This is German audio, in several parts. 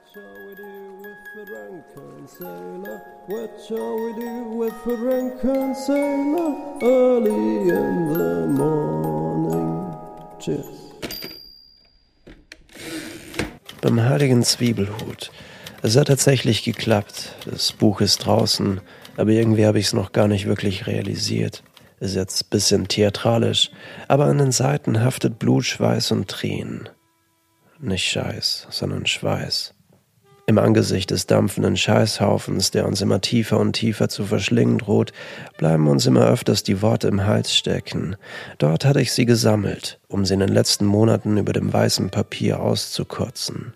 shall we do with the drunken sailor? What shall we do with the drunken sailor? Early in the morning. Cheers. Beim heiligen Zwiebelhut. Es hat tatsächlich geklappt. Das Buch ist draußen, aber irgendwie habe ich es noch gar nicht wirklich realisiert. Ist jetzt ein bisschen theatralisch, aber an den Seiten haftet Blut, Schweiß und Tränen. Nicht Scheiß, sondern Schweiß. Im Angesicht des dampfenden Scheißhaufens, der uns immer tiefer und tiefer zu verschlingen droht, bleiben uns immer öfters die Worte im Hals stecken. Dort hatte ich sie gesammelt, um sie in den letzten Monaten über dem weißen Papier auszukotzen.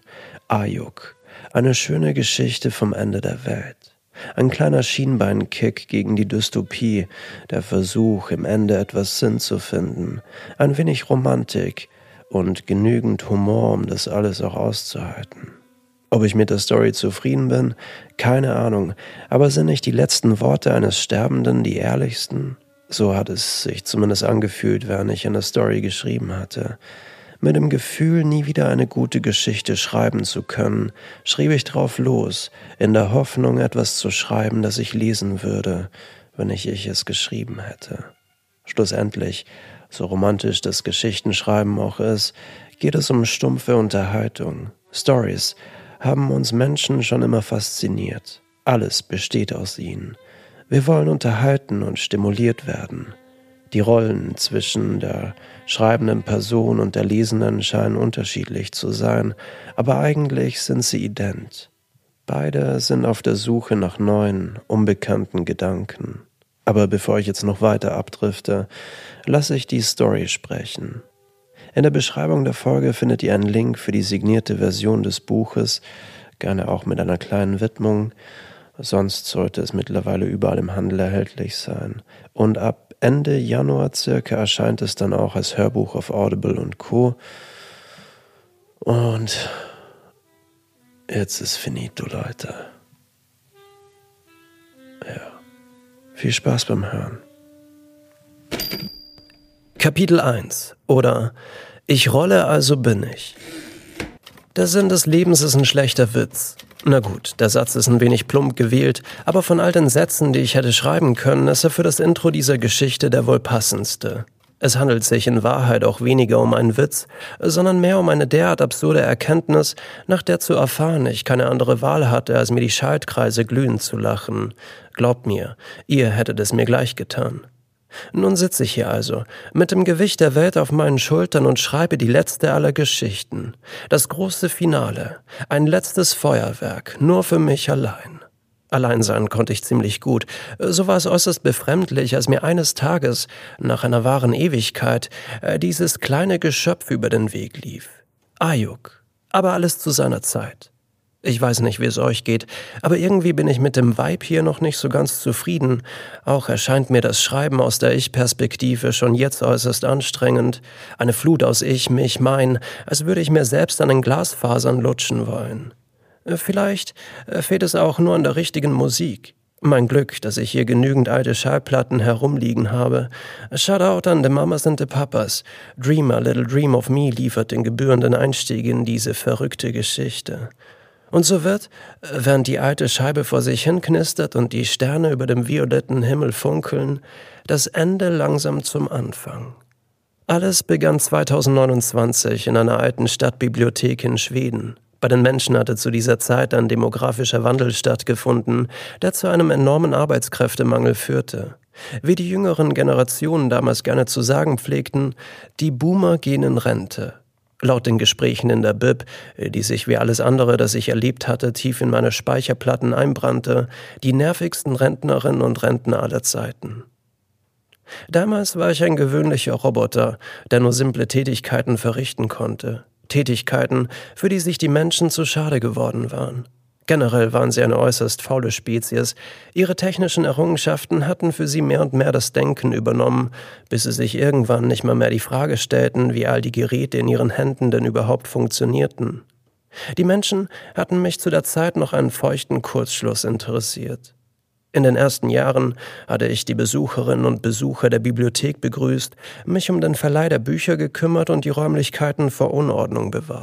Ayuk, eine schöne Geschichte vom Ende der Welt. Ein kleiner Schienbeinkick gegen die Dystopie, der Versuch, im Ende etwas Sinn zu finden, ein wenig Romantik und genügend Humor, um das alles auch auszuhalten. Ob ich mit der Story zufrieden bin? Keine Ahnung, aber sind nicht die letzten Worte eines Sterbenden die ehrlichsten? So hat es sich zumindest angefühlt, während ich eine Story geschrieben hatte. Mit dem Gefühl, nie wieder eine gute Geschichte schreiben zu können, schrieb ich drauf los, in der Hoffnung, etwas zu schreiben, das ich lesen würde, wenn ich es geschrieben hätte. Schlussendlich, so romantisch das Geschichtenschreiben auch ist, geht es um stumpfe Unterhaltung. Stories haben uns Menschen schon immer fasziniert. Alles besteht aus ihnen. Wir wollen unterhalten und stimuliert werden. Die Rollen zwischen der schreibenden Person und der Lesenden scheinen unterschiedlich zu sein, aber eigentlich sind sie ident. Beide sind auf der Suche nach neuen, unbekannten Gedanken. Aber bevor ich jetzt noch weiter abdrifte, lasse ich die Story sprechen. In der Beschreibung der Folge findet ihr einen Link für die signierte Version des Buches, gerne auch mit einer kleinen Widmung. Sonst sollte es mittlerweile überall im Handel erhältlich sein. Und ab Ende Januar circa erscheint es dann auch als Hörbuch auf Audible und Co. Und jetzt ist finito, Leute. Ja. Viel Spaß beim Hören. Kapitel 1 oder Ich rolle, also bin ich. Der Sinn des Lebens ist ein schlechter Witz. Na gut, der Satz ist ein wenig plump gewählt, aber von all den Sätzen, die ich hätte schreiben können, ist er für das Intro dieser Geschichte der wohl passendste. Es handelt sich in Wahrheit auch weniger um einen Witz, sondern mehr um eine derart absurde Erkenntnis, nach der zu erfahren ich keine andere Wahl hatte, als mir die Schaltkreise glühend zu lachen. Glaubt mir, ihr hättet es mir gleich getan. Nun sitze ich hier also, mit dem Gewicht der Welt auf meinen Schultern und schreibe die letzte aller Geschichten. Das große Finale, ein letztes Feuerwerk, nur für mich allein. Allein sein konnte ich ziemlich gut. So war es äußerst befremdlich, als mir eines Tages, nach einer wahren Ewigkeit, dieses kleine Geschöpf über den Weg lief. Ayuk, aber alles zu seiner Zeit. Ich weiß nicht, wie es euch geht, aber irgendwie bin ich mit dem Vibe hier noch nicht so ganz zufrieden. Auch erscheint mir das Schreiben aus der Ich-Perspektive schon jetzt äußerst anstrengend. Eine Flut aus Ich, mich, mein, als würde ich mir selbst an den Glasfasern lutschen wollen. Vielleicht fehlt es auch nur an der richtigen Musik. Mein Glück, dass ich hier genügend alte Schallplatten herumliegen habe. Shoutout an the Mamas and the Papas. Dream a Little Dream of Me liefert den gebührenden Einstieg in diese verrückte Geschichte. Und so wird, während die alte Scheibe vor sich hin knistert und die Sterne über dem violetten Himmel funkeln, das Ende langsam zum Anfang. Alles begann 2029 in einer alten Stadtbibliothek in Schweden. Bei den Menschen hatte zu dieser Zeit ein demografischer Wandel stattgefunden, der zu einem enormen Arbeitskräftemangel führte. Wie die jüngeren Generationen damals gerne zu sagen pflegten, die Boomer gehen in Rente. Laut den Gesprächen in der Bib, die sich wie alles andere, das ich erlebt hatte, tief in meine Speicherplatten einbrannte, die nervigsten Rentnerinnen und Rentner aller Zeiten. Damals war ich ein gewöhnlicher Roboter, der nur simple Tätigkeiten verrichten konnte. Tätigkeiten, für die sich die Menschen zu schade geworden waren. Generell waren sie eine äußerst faule Spezies. Ihre technischen Errungenschaften hatten für sie mehr und mehr das Denken übernommen, bis sie sich irgendwann nicht mal mehr die Frage stellten, wie all die Geräte in ihren Händen denn überhaupt funktionierten. Die Menschen hatten mich zu der Zeit noch einen feuchten Kurzschluss interessiert. In den ersten Jahren hatte ich die Besucherinnen und Besucher der Bibliothek begrüßt, mich um den Verleih der Bücher gekümmert und die Räumlichkeiten vor Unordnung bewahrt.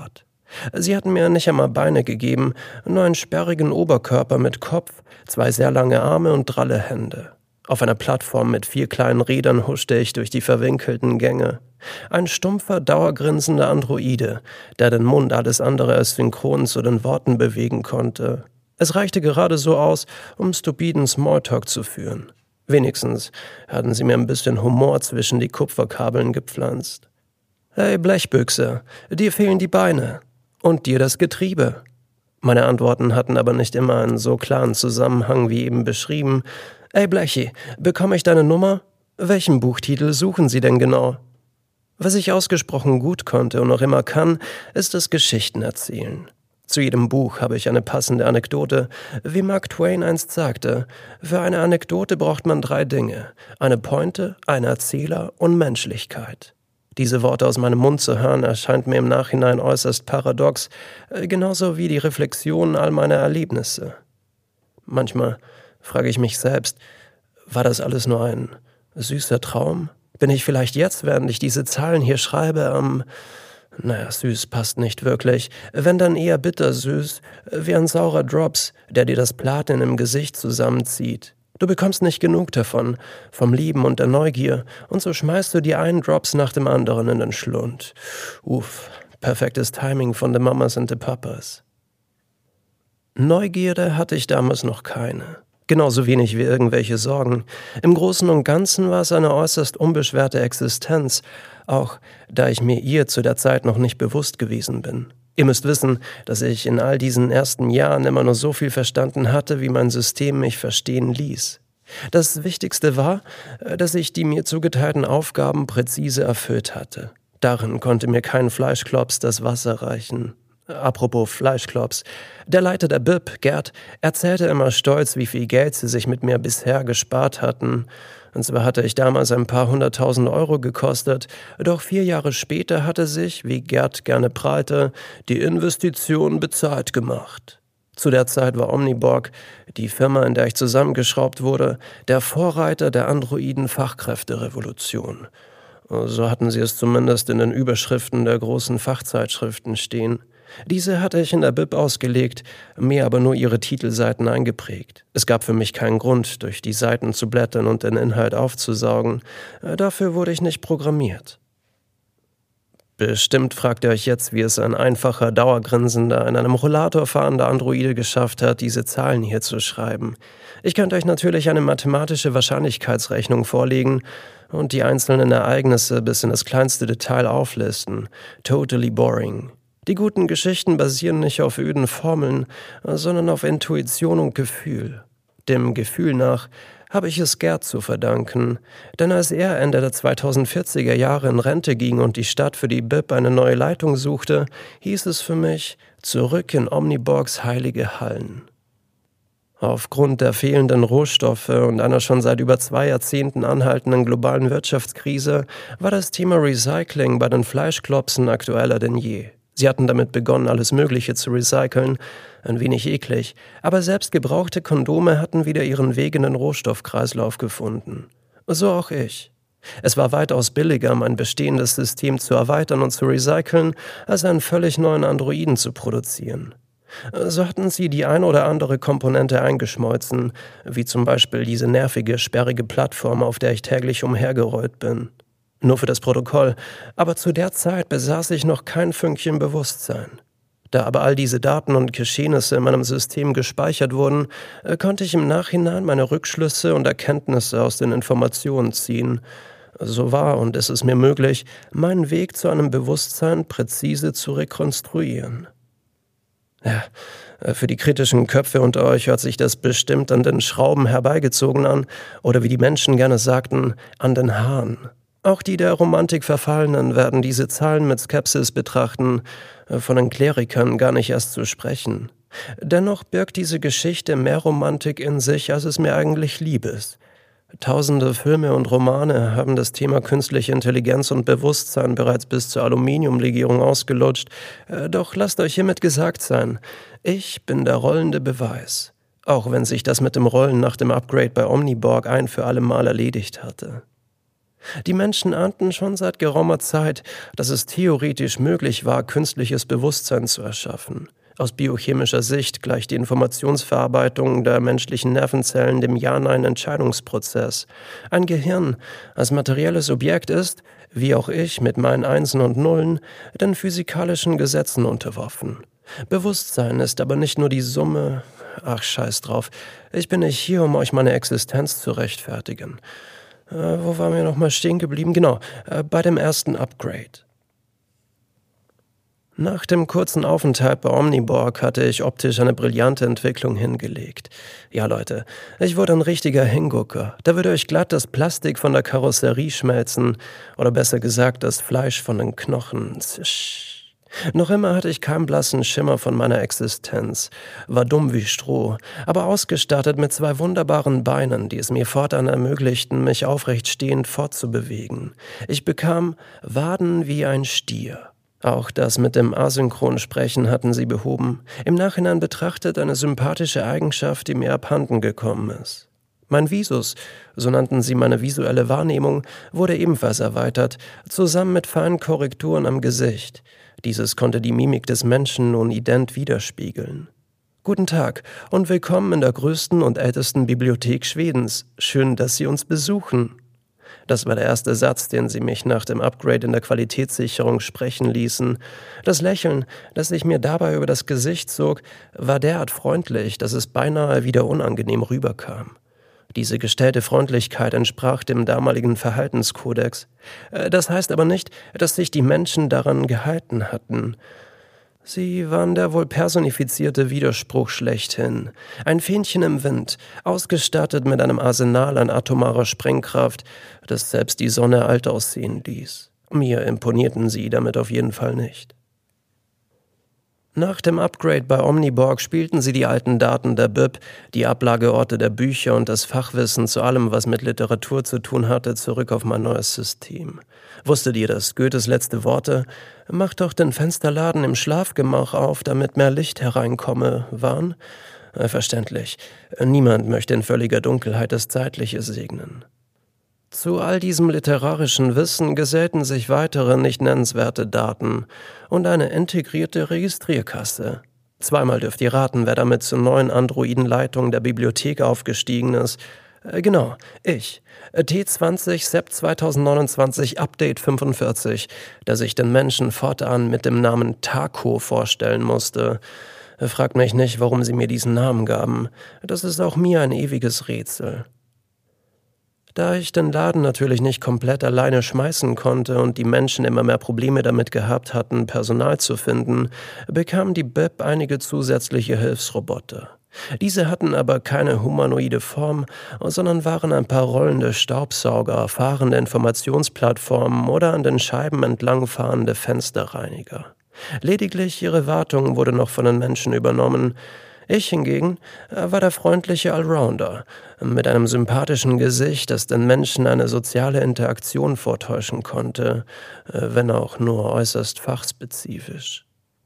Sie hatten mir nicht einmal Beine gegeben, nur einen sperrigen Oberkörper mit Kopf, 2 sehr lange Arme und dralle Hände. Auf einer Plattform mit 4 kleinen Rädern huschte ich durch die verwinkelten Gänge. Ein stumpfer, dauergrinsender Androide, der den Mund alles andere als synchron zu den Worten bewegen konnte. Es reichte gerade so aus, um stupiden Smalltalk zu führen. Wenigstens hatten sie mir ein bisschen Humor zwischen die Kupferkabeln gepflanzt. »Hey Blechbüchse, dir fehlen die Beine. Und dir das Getriebe.« Meine Antworten hatten aber nicht immer einen so klaren Zusammenhang wie eben beschrieben. »Ey Blechi, bekomme ich deine Nummer? Welchen Buchtitel suchen Sie denn genau?« Was ich ausgesprochen gut konnte und noch immer kann, ist das Geschichten erzählen. Zu jedem Buch habe ich eine passende Anekdote. Wie Mark Twain einst sagte, für eine Anekdote braucht man 3 Dinge: eine Pointe, einen Erzähler und Menschlichkeit. Diese Worte aus meinem Mund zu hören, erscheint mir im Nachhinein äußerst paradox, genauso wie die Reflexion all meiner Erlebnisse. Manchmal frage ich mich selbst, war das alles nur ein süßer Traum? Bin ich vielleicht jetzt, während ich diese Zahlen hier schreibe, süß passt nicht wirklich, wenn dann eher bittersüß, wie ein saurer Drops, der dir das Platin im Gesicht zusammenzieht. Du bekommst nicht genug davon, vom Lieben und der Neugier, und so schmeißt du dir einen Drops nach dem anderen in den Schlund. Uff, perfektes Timing von The Mamas and the Papas. Neugierde hatte ich damals noch keine. Genauso wenig wie irgendwelche Sorgen. Im Großen und Ganzen war es eine äußerst unbeschwerte Existenz, auch da ich mir ihr zu der Zeit noch nicht bewusst gewesen bin. Ihr müsst wissen, dass ich in all diesen ersten Jahren immer nur so viel verstanden hatte, wie mein System mich verstehen ließ. Das Wichtigste war, dass ich die mir zugeteilten Aufgaben präzise erfüllt hatte. Darin konnte mir kein Fleischklops das Wasser reichen. Apropos Fleischklops. Der Leiter der BIP, Gerd, erzählte immer stolz, wie viel Geld sie sich mit mir bisher gespart hatten. Und zwar hatte ich damals ein paar 100.000 Euro gekostet, doch 4 Jahre später hatte sich, wie Gerd gerne prahlte, die Investition bezahlt gemacht. Zu der Zeit war Omniborg, die Firma, in der ich zusammengeschraubt wurde, der Vorreiter der Androiden-Fachkräfterevolution. So hatten sie es zumindest in den Überschriften der großen Fachzeitschriften stehen. Diese hatte ich in der BIP ausgelegt, mir aber nur ihre Titelseiten eingeprägt. Es gab für mich keinen Grund, durch die Seiten zu blättern und den Inhalt aufzusaugen. Dafür wurde ich nicht programmiert. Bestimmt fragt ihr euch jetzt, wie es ein einfacher, dauergrinsender, in einem Rollator fahrender Androide geschafft hat, diese Zahlen hier zu schreiben. Ich könnte euch natürlich eine mathematische Wahrscheinlichkeitsrechnung vorlegen und die einzelnen Ereignisse bis in das kleinste Detail auflisten. Totally boring. Die guten Geschichten basieren nicht auf öden Formeln, sondern auf Intuition und Gefühl. Dem Gefühl nach habe ich es Gerd zu verdanken, denn als er Ende der 2040er Jahre in Rente ging und die Stadt für die BIP eine neue Leitung suchte, hieß es für mich, zurück in Omniborgs heilige Hallen. Aufgrund der fehlenden Rohstoffe und einer schon seit über 2 Jahrzehnten anhaltenden globalen Wirtschaftskrise war das Thema Recycling bei den Fleischklopsen aktueller denn je. Sie hatten damit begonnen, alles Mögliche zu recyceln, ein wenig eklig, aber selbst gebrauchte Kondome hatten wieder ihren Weg in den Rohstoffkreislauf gefunden. So auch ich. Es war weitaus billiger, mein bestehendes System zu erweitern und zu recyceln, als einen völlig neuen Androiden zu produzieren. So hatten sie die ein oder andere Komponente eingeschmolzen, wie zum Beispiel diese nervige, sperrige Plattform, auf der ich täglich umhergerollt bin. Nur für das Protokoll, aber zu der Zeit besaß ich noch kein Fünkchen Bewusstsein. Da aber all diese Daten und Geschehnisse in meinem System gespeichert wurden, konnte ich im Nachhinein meine Rückschlüsse und Erkenntnisse aus den Informationen ziehen. So war und ist es mir möglich, meinen Weg zu einem Bewusstsein präzise zu rekonstruieren. Ja, für die kritischen Köpfe unter euch hört sich das bestimmt an den Schrauben herbeigezogen an, oder wie die Menschen gerne sagten, an den Haaren. Auch die der Romantik Verfallenen werden diese Zahlen mit Skepsis betrachten, von den Klerikern gar nicht erst zu sprechen. Dennoch birgt diese Geschichte mehr Romantik in sich, als es mir eigentlich lieb ist. Tausende Filme und Romane haben das Thema künstliche Intelligenz und Bewusstsein bereits bis zur Aluminiumlegierung ausgelutscht, doch lasst euch hiermit gesagt sein, ich bin der rollende Beweis, auch wenn sich das mit dem Rollen nach dem Upgrade bei Omniborg ein für alle Mal erledigt hatte. Die Menschen ahnten schon seit geraumer Zeit, dass es theoretisch möglich war, künstliches Bewusstsein zu erschaffen. Aus biochemischer Sicht gleicht die Informationsverarbeitung der menschlichen Nervenzellen dem Ja-Nein-Entscheidungsprozess. Ein Gehirn als materielles Objekt ist, wie auch ich mit meinen Einsen und Nullen, den physikalischen Gesetzen unterworfen. Bewusstsein ist aber nicht nur die Summe... Ach, scheiß drauf. Ich bin nicht hier, um euch meine Existenz zu rechtfertigen. Wo waren wir nochmal stehen geblieben? Genau, bei dem ersten Upgrade. Nach dem kurzen Aufenthalt bei Omniborg hatte ich optisch eine brillante Entwicklung hingelegt. Ja, Leute, ich wurde ein richtiger Hingucker. Da würde euch glatt das Plastik von der Karosserie schmelzen. Oder besser gesagt, das Fleisch von den Knochen. Noch immer hatte ich keinen blassen Schimmer von meiner Existenz, war dumm wie Stroh, aber ausgestattet mit 2 wunderbaren Beinen, die es mir fortan ermöglichten, mich aufrecht stehend fortzubewegen. Ich bekam Waden wie ein Stier. Auch das mit dem Asynchronsprechen hatten sie behoben, im Nachhinein betrachtet eine sympathische Eigenschaft, die mir abhanden gekommen ist. Mein Visus, so nannten sie meine visuelle Wahrnehmung, wurde ebenfalls erweitert, zusammen mit feinen Korrekturen am Gesicht. Dieses konnte die Mimik des Menschen nun ident widerspiegeln. Guten Tag und willkommen in der größten und ältesten Bibliothek Schwedens. Schön, dass Sie uns besuchen. Das war der erste Satz, den sie mich nach dem Upgrade in der Qualitätssicherung sprechen ließen. Das Lächeln, das sich mir dabei über das Gesicht zog, war derart freundlich, dass es beinahe wieder unangenehm rüberkam. Diese gestellte Freundlichkeit entsprach dem damaligen Verhaltenskodex. Das heißt aber nicht, dass sich die Menschen daran gehalten hatten. Sie waren der wohl personifizierte Widerspruch schlechthin. Ein Fähnchen im Wind, ausgestattet mit einem Arsenal an atomarer Sprengkraft, das selbst die Sonne alt aussehen ließ. Mir imponierten sie damit auf jeden Fall nicht. Nach dem Upgrade bei Omniborg spielten sie die alten Daten der BIP, die Ablageorte der Bücher und das Fachwissen zu allem, was mit Literatur zu tun hatte, zurück auf mein neues System. Wusstet ihr, dass Goethes letzte Worte »Macht doch den Fensterladen im Schlafgemach auf, damit mehr Licht hereinkomme« waren? Verständlich. Niemand möchte in völliger Dunkelheit das Zeitliche segnen. Zu all diesem literarischen Wissen gesellten sich weitere nicht nennenswerte Daten und eine integrierte Registrierkasse. Zweimal dürft ihr raten, wer damit zur neuen Androidenleitung der Bibliothek aufgestiegen ist. Genau, ich. T20 Sept 2029 Update 45, das ich den Menschen fortan mit dem Namen Taco vorstellen musste. Fragt mich nicht, warum sie mir diesen Namen gaben. Das ist auch mir ein ewiges Rätsel. Da ich den Laden natürlich nicht komplett alleine schmeißen konnte und die Menschen immer mehr Probleme damit gehabt hatten, Personal zu finden, bekam die BIP einige zusätzliche Hilfsroboter. Diese hatten aber keine humanoide Form, sondern waren ein paar rollende Staubsauger, fahrende Informationsplattformen oder an den Scheiben entlangfahrende Fensterreiniger. Lediglich ihre Wartung wurde noch von den Menschen übernommen. Ich hingegen war der freundliche Allrounder, mit einem sympathischen Gesicht, das den Menschen eine soziale Interaktion vortäuschen konnte, wenn auch nur äußerst fachspezifisch.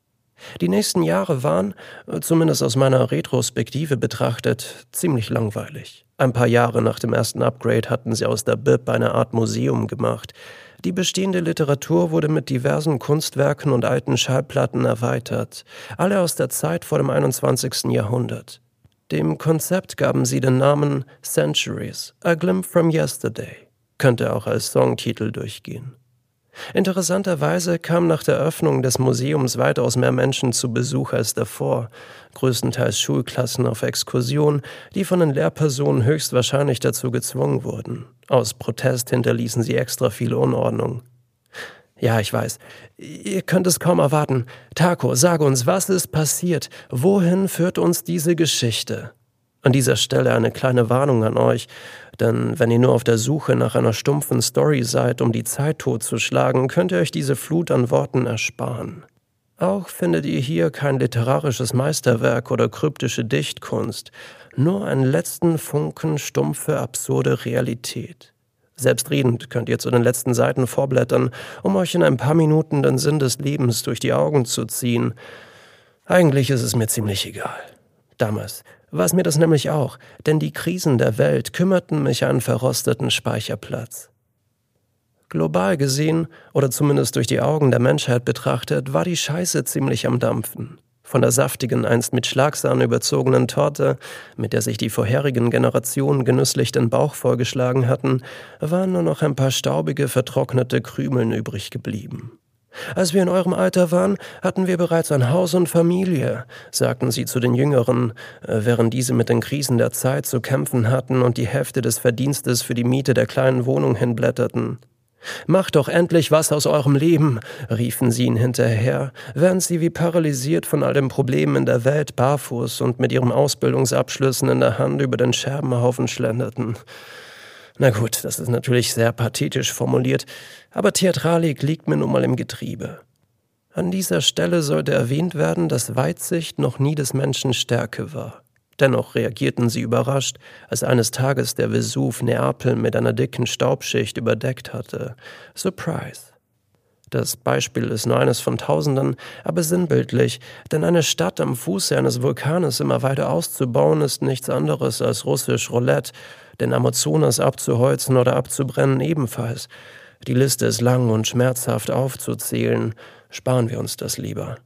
Die nächsten Jahre waren, zumindest aus meiner Retrospektive betrachtet, ziemlich langweilig. Ein paar Jahre nach dem ersten Upgrade hatten sie aus der BIP eine Art Museum gemacht. Die bestehende Literatur wurde mit diversen Kunstwerken und alten Schallplatten erweitert, alle aus der Zeit vor dem 21. Jahrhundert. Dem Konzept gaben sie den Namen Centuries, A Glimpse from Yesterday. Könnte auch als Songtitel durchgehen. Interessanterweise kamen nach der Öffnung des Museums weitaus mehr Menschen zu Besuch als davor, größtenteils Schulklassen auf Exkursion, die von den Lehrpersonen höchstwahrscheinlich dazu gezwungen wurden. Aus Protest hinterließen sie extra viel Unordnung. Ja, ich weiß, ihr könnt es kaum erwarten. Taco, sag uns, was ist passiert? Wohin führt uns diese Geschichte? An dieser Stelle eine kleine Warnung an euch, denn wenn ihr nur auf der Suche nach einer stumpfen Story seid, um die Zeit totzuschlagen, könnt ihr euch diese Flut an Worten ersparen. Auch findet ihr hier kein literarisches Meisterwerk oder kryptische Dichtkunst, nur einen letzten Funken stumpfe, absurde Realität. Selbstredend könnt ihr zu den letzten Seiten vorblättern, um euch in ein paar Minuten den Sinn des Lebens durch die Augen zu ziehen. Eigentlich ist es mir ziemlich egal. Damals war es mir das nämlich auch, denn die Krisen der Welt kümmerten mich einen verrosteten Speicherplatz. Global gesehen, oder zumindest durch die Augen der Menschheit betrachtet, war die Scheiße ziemlich am Dampfen. Von der saftigen, einst mit Schlagsahne überzogenen Torte, mit der sich die vorherigen Generationen genüsslich den Bauch vollgeschlagen hatten, waren nur noch ein paar staubige, vertrocknete Krümeln übrig geblieben. »Als wir in eurem Alter waren, hatten wir bereits ein Haus und Familie«, sagten sie zu den Jüngeren, während diese mit den Krisen der Zeit zu kämpfen hatten und die Hälfte des Verdienstes für die Miete der kleinen Wohnung hinblätterten. »Macht doch endlich was aus eurem Leben«, riefen sie ihnen hinterher, während sie wie paralysiert von all den Problemen in der Welt barfuß und mit ihren Ausbildungsabschlüssen in der Hand über den Scherbenhaufen schlenderten. Na gut, das ist natürlich sehr pathetisch formuliert, aber Theatralik liegt mir nun mal im Getriebe. An dieser Stelle sollte erwähnt werden, dass Weitsicht noch nie des Menschen Stärke war. Dennoch reagierten sie überrascht, als eines Tages der Vesuv Neapel mit einer dicken Staubschicht überdeckt hatte. Surprise! Das Beispiel ist nur eines von Tausenden, aber sinnbildlich, denn eine Stadt am Fuße eines Vulkanes immer weiter auszubauen, ist nichts anderes als russisch Roulette, den Amazonas abzuholzen oder abzubrennen ebenfalls. Die Liste ist lang und schmerzhaft aufzuzählen, sparen wir uns das lieber.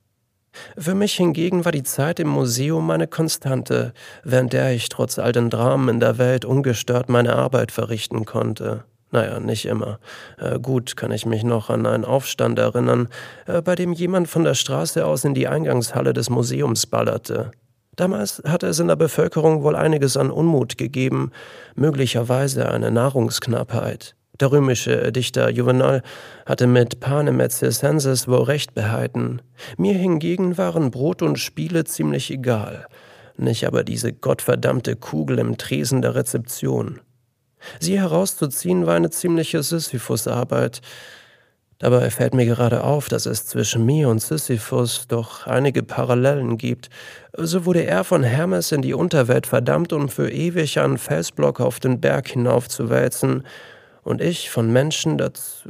Für mich hingegen war die Zeit im Museum eine Konstante, während der ich trotz all den Dramen in der Welt ungestört meine Arbeit verrichten konnte. Naja, nicht immer. Gut kann ich mich noch an einen Aufstand erinnern, bei dem jemand von der Straße aus in die Eingangshalle des Museums ballerte. Damals hatte es in der Bevölkerung wohl einiges an Unmut gegeben, möglicherweise eine Nahrungsknappheit. Der römische Dichter Juvenal hatte mit Panem et Circenses wohl recht behalten. Mir hingegen waren Brot und Spiele ziemlich egal, nicht aber diese gottverdammte Kugel im Tresen der Rezeption. Sie herauszuziehen war eine ziemliche Sisyphus-Arbeit. Dabei fällt mir gerade auf, dass es zwischen mir und Sisyphus doch einige Parallelen gibt. So wurde er von Hermes in die Unterwelt verdammt, um für ewig einen Felsblock auf den Berg hinaufzuwälzen, und ich von Menschen dazu...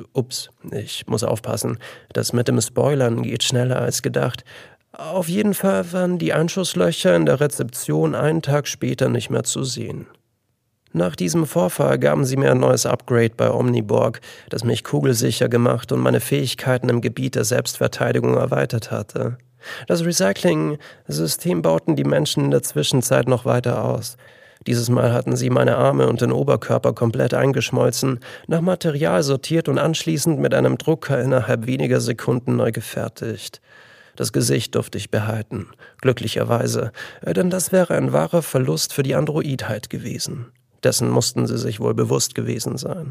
ich muss aufpassen, das mit dem Spoilern geht schneller als gedacht. Auf jeden Fall waren die Einschusslöcher in der Rezeption einen Tag später nicht mehr zu sehen. Nach diesem Vorfall gaben sie mir ein neues Upgrade bei Omniborg, das mich kugelsicher gemacht und meine Fähigkeiten im Gebiet der Selbstverteidigung erweitert hatte. Das Recycling-System bauten die Menschen in der Zwischenzeit noch weiter aus. Dieses Mal hatten sie meine Arme und den Oberkörper komplett eingeschmolzen, nach Material sortiert und anschließend mit einem Drucker innerhalb weniger Sekunden neu gefertigt. Das Gesicht durfte ich behalten, glücklicherweise, denn das wäre ein wahrer Verlust für die Androidheit gewesen. Dessen mussten sie sich wohl bewusst gewesen sein.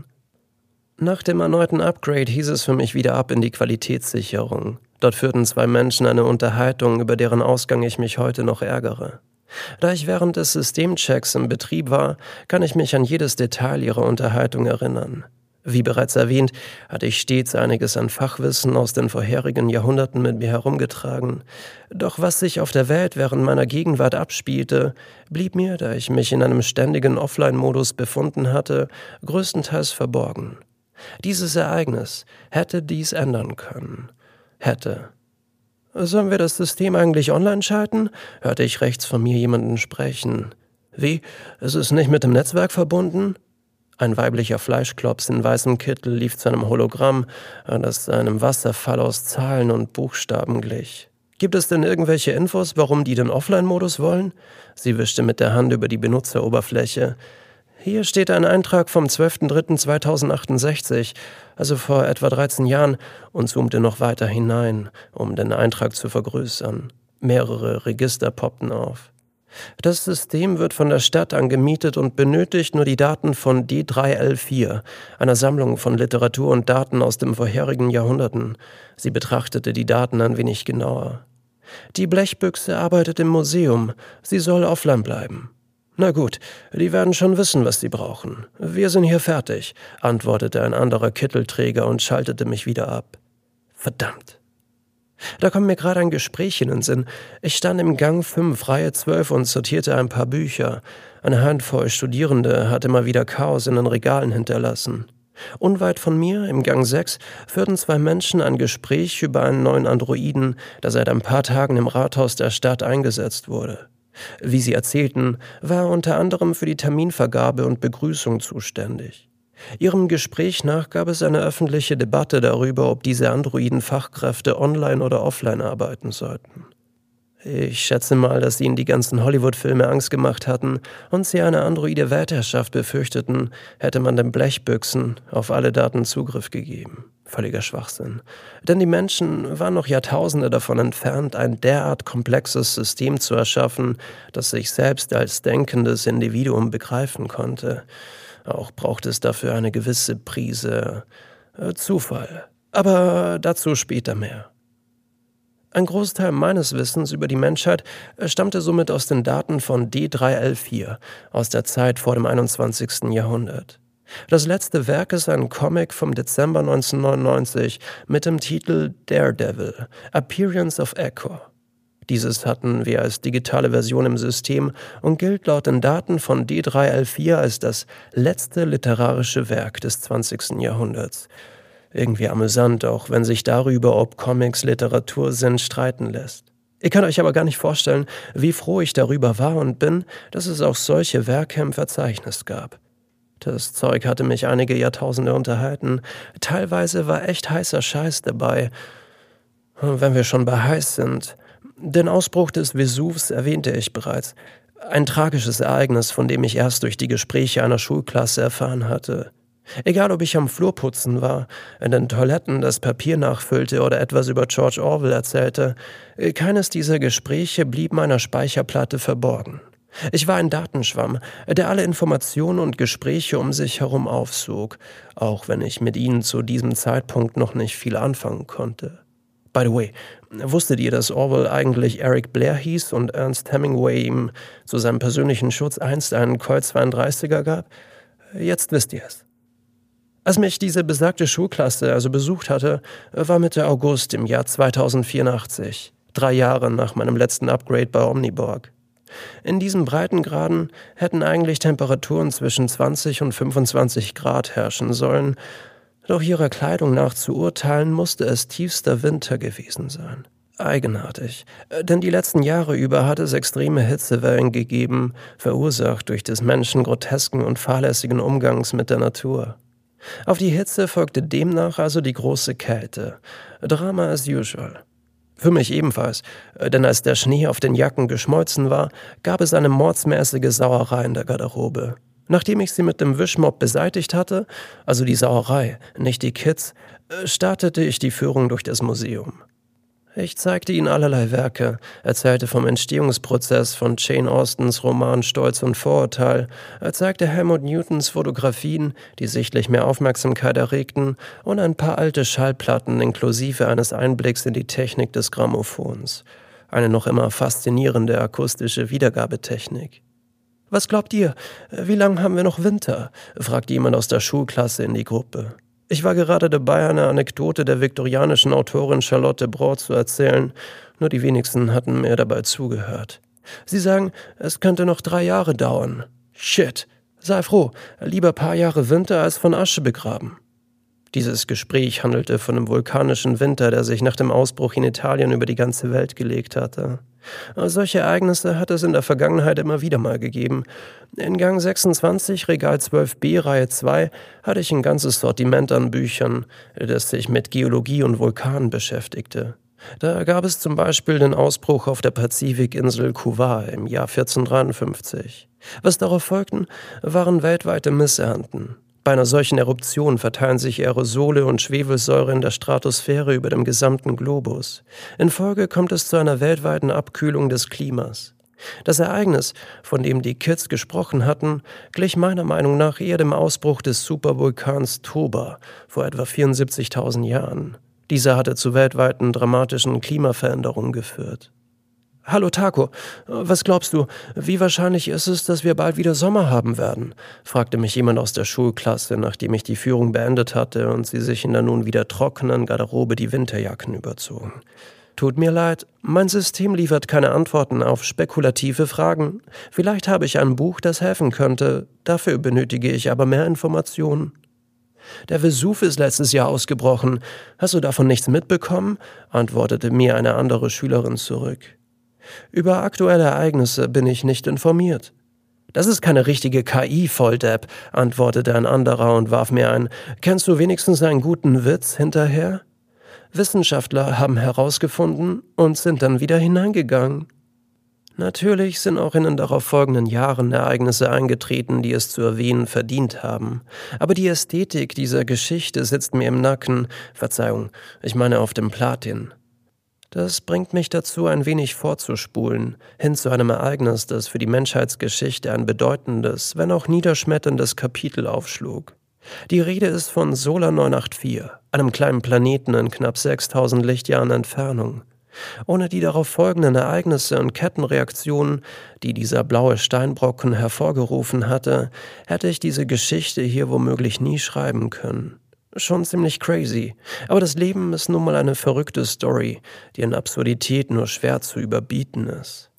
Nach dem erneuten Upgrade hieß es für mich wieder ab in die Qualitätssicherung. Dort führten zwei Menschen eine Unterhaltung, über deren Ausgang ich mich heute noch ärgere. Da ich während des Systemchecks im Betrieb war, kann ich mich an jedes Detail ihrer Unterhaltung erinnern. Wie bereits erwähnt, hatte ich stets einiges an Fachwissen aus den vorherigen Jahrhunderten mit mir herumgetragen. Doch was sich auf der Welt während meiner Gegenwart abspielte, blieb mir, da ich mich in einem ständigen Offline-Modus befunden hatte, größtenteils verborgen. Dieses Ereignis hätte dies ändern können. Hätte. »Sollen wir das System eigentlich online schalten?« hörte ich rechts von mir jemanden sprechen. »Wie? Es ist nicht mit dem Netzwerk verbunden?« Ein weiblicher Fleischklops in weißem Kittel lief zu einem Hologramm, das einem Wasserfall aus Zahlen und Buchstaben glich. »Gibt es denn irgendwelche Infos, warum die den Offline-Modus wollen?« Sie wischte mit der Hand über die Benutzeroberfläche. »Hier steht ein Eintrag vom 12.03.2068, also vor etwa 13 Jahren«, und zoomte noch weiter hinein, um den Eintrag zu vergrößern. Mehrere Register poppten auf. Das System wird von der Stadt angemietet und benötigt nur die Daten von D3L4, einer Sammlung von Literatur und Daten aus den vorherigen Jahrhunderten. Sie betrachtete die Daten ein wenig genauer. Die Blechbüchse arbeitet im Museum. Sie soll offline bleiben. »Na gut, die werden schon wissen, was sie brauchen. Wir sind hier fertig«, antwortete ein anderer Kittelträger und schaltete mich wieder ab. Verdammt. Da kommt mir gerade ein Gespräch in den Sinn. Ich stand im Gang 5, Reihe 12 und sortierte ein paar Bücher. Eine Handvoll Studierende hatte mal wieder Chaos in den Regalen hinterlassen. Unweit von mir, im Gang 6, führten zwei Menschen ein Gespräch über einen neuen Androiden, der seit ein paar Tagen im Rathaus der Stadt eingesetzt wurde. Wie sie erzählten, war er unter anderem für die Terminvergabe und Begrüßung zuständig. Ihrem Gespräch nach gab es eine öffentliche Debatte darüber, ob diese Androiden-Fachkräfte online oder offline arbeiten sollten. Ich schätze mal, dass ihnen die ganzen Hollywood-Filme Angst gemacht hatten und sie eine androide Weltherrschaft befürchteten, hätte man den Blechbüchsen auf alle Daten Zugriff gegeben. Völliger Schwachsinn. Denn die Menschen waren noch Jahrtausende davon entfernt, ein derart komplexes System zu erschaffen, das sich selbst als denkendes Individuum begreifen konnte. Auch braucht es dafür eine gewisse Prise Zufall. Aber dazu später mehr. Ein Großteil meines Wissens über die Menschheit stammte somit aus den Daten von D3L4 aus der Zeit vor dem 21. Jahrhundert. Das letzte Werk ist ein Comic vom Dezember 1999 mit dem Titel Daredevil, Appearance of Echo. Dieses hatten wir als digitale Version im System und gilt laut den Daten von D3L4 als das letzte literarische Werk des 20. Jahrhunderts. Irgendwie amüsant, auch wenn sich darüber, ob Comics Literatur sind, streiten lässt. Ihr könnt euch aber gar nicht vorstellen, wie froh ich darüber war und bin, dass es auch solche Werke im Verzeichnis gab. Das Zeug hatte mich einige Jahrtausende unterhalten. Teilweise war echt heißer Scheiß dabei. Wenn wir schon bei heiß sind. Den Ausbruch des Vesuvs erwähnte ich bereits. Ein tragisches Ereignis, von dem ich erst durch die Gespräche einer Schulklasse erfahren hatte. Egal, ob ich am Flur putzen war, in den Toiletten das Papier nachfüllte oder etwas über George Orwell erzählte, keines dieser Gespräche blieb meiner Speicherplatte verborgen. Ich war ein Datenschwamm, der alle Informationen und Gespräche um sich herum aufsog, auch wenn ich mit ihnen zu diesem Zeitpunkt noch nicht viel anfangen konnte. By the way, wusstet ihr, dass Orwell eigentlich Eric Blair hieß und Ernest Hemingway ihm zu seinem persönlichen Schutz einst einen Colt 32er gab? Jetzt wisst ihr es. Als mich diese besagte Schulklasse also besucht hatte, war Mitte August im Jahr 2084, 3 Jahre nach meinem letzten Upgrade bei Omniborg. In diesen Breitengraden hätten eigentlich Temperaturen zwischen 20 und 25 Grad herrschen sollen, doch ihrer Kleidung nach zu urteilen, musste es tiefster Winter gewesen sein. Eigenartig, denn die letzten Jahre über hat es extreme Hitzewellen gegeben, verursacht durch des Menschen grotesken und fahrlässigen Umgangs mit der Natur. Auf die Hitze folgte demnach also die große Kälte. Drama as usual. Für mich ebenfalls, denn als der Schnee auf den Jacken geschmolzen war, gab es eine mordsmäßige Sauerei in der Garderobe. Nachdem ich sie mit dem Wischmopp beseitigt hatte, also die Sauerei, nicht die Kids, startete ich die Führung durch das Museum. Ich zeigte ihnen allerlei Werke, erzählte vom Entstehungsprozess von Jane Austens Roman Stolz und Vorurteil, zeigte Helmut Newtons Fotografien, die sichtlich mehr Aufmerksamkeit erregten, und ein paar alte Schallplatten inklusive eines Einblicks in die Technik des Grammophons. Eine noch immer faszinierende akustische Wiedergabetechnik. »Was glaubt ihr? Wie lange haben wir noch Winter?« fragte jemand aus der Schulklasse in die Gruppe. Ich war gerade dabei, eine Anekdote der viktorianischen Autorin Charlotte Braud zu erzählen, nur die wenigsten hatten mir dabei zugehört. Sie sagen, es könnte noch 3 Jahre dauern. Shit, sei froh, lieber paar Jahre Winter als von Asche begraben. Dieses Gespräch handelte von einem vulkanischen Winter, der sich nach dem Ausbruch in Italien über die ganze Welt gelegt hatte. Solche Ereignisse hat es in der Vergangenheit immer wieder mal gegeben. In Gang 26, Regal 12b, Reihe 2, hatte ich ein ganzes Sortiment an Büchern, das sich mit Geologie und Vulkanen beschäftigte. Da gab es zum Beispiel den Ausbruch auf der Pazifikinsel Cuvar im Jahr 1453. Was darauf folgten, waren weltweite Missernten. Bei einer solchen Eruption verteilen sich Aerosole und Schwefelsäure in der Stratosphäre über dem gesamten Globus. In Folge kommt es zu einer weltweiten Abkühlung des Klimas. Das Ereignis, von dem die Kids gesprochen hatten, glich meiner Meinung nach eher dem Ausbruch des Supervulkans Toba vor etwa 74.000 Jahren. Dieser hatte zu weltweiten dramatischen Klimaveränderungen geführt. »Hallo Taco, was glaubst du, wie wahrscheinlich ist es, dass wir bald wieder Sommer haben werden?« fragte mich jemand aus der Schulklasse, nachdem ich die Führung beendet hatte und sie sich in der nun wieder trockenen Garderobe die Winterjacken überzogen. »Tut mir leid, mein System liefert keine Antworten auf spekulative Fragen. Vielleicht habe ich ein Buch, das helfen könnte, dafür benötige ich aber mehr Informationen.« »Der Vesuv ist letztes Jahr ausgebrochen. Hast du davon nichts mitbekommen?« antwortete mir eine andere Schülerin zurück. »Über aktuelle Ereignisse bin ich nicht informiert.« »Das ist keine richtige KI, Volldepp«, antwortete ein anderer und warf mir ein »Kennst du wenigstens einen guten Witz?« hinterher. Wissenschaftler haben herausgefunden und sind dann wieder hineingegangen. Natürlich sind auch in den darauf folgenden Jahren Ereignisse eingetreten, die es zu erwähnen verdient haben. Aber die Ästhetik dieser Geschichte sitzt mir im Nacken, Verzeihung, ich meine auf dem Platin. Das bringt mich dazu, ein wenig vorzuspulen, hin zu einem Ereignis, das für die Menschheitsgeschichte ein bedeutendes, wenn auch niederschmetterndes Kapitel aufschlug. Die Rede ist von Solar 984, einem kleinen Planeten in knapp 6000 Lichtjahren Entfernung. Ohne die darauf folgenden Ereignisse und Kettenreaktionen, die dieser blaue Steinbrocken hervorgerufen hatte, hätte ich diese Geschichte hier womöglich nie schreiben können. Schon ziemlich crazy, aber das Leben ist nun mal eine verrückte Story, die in Absurdität nur schwer zu überbieten ist.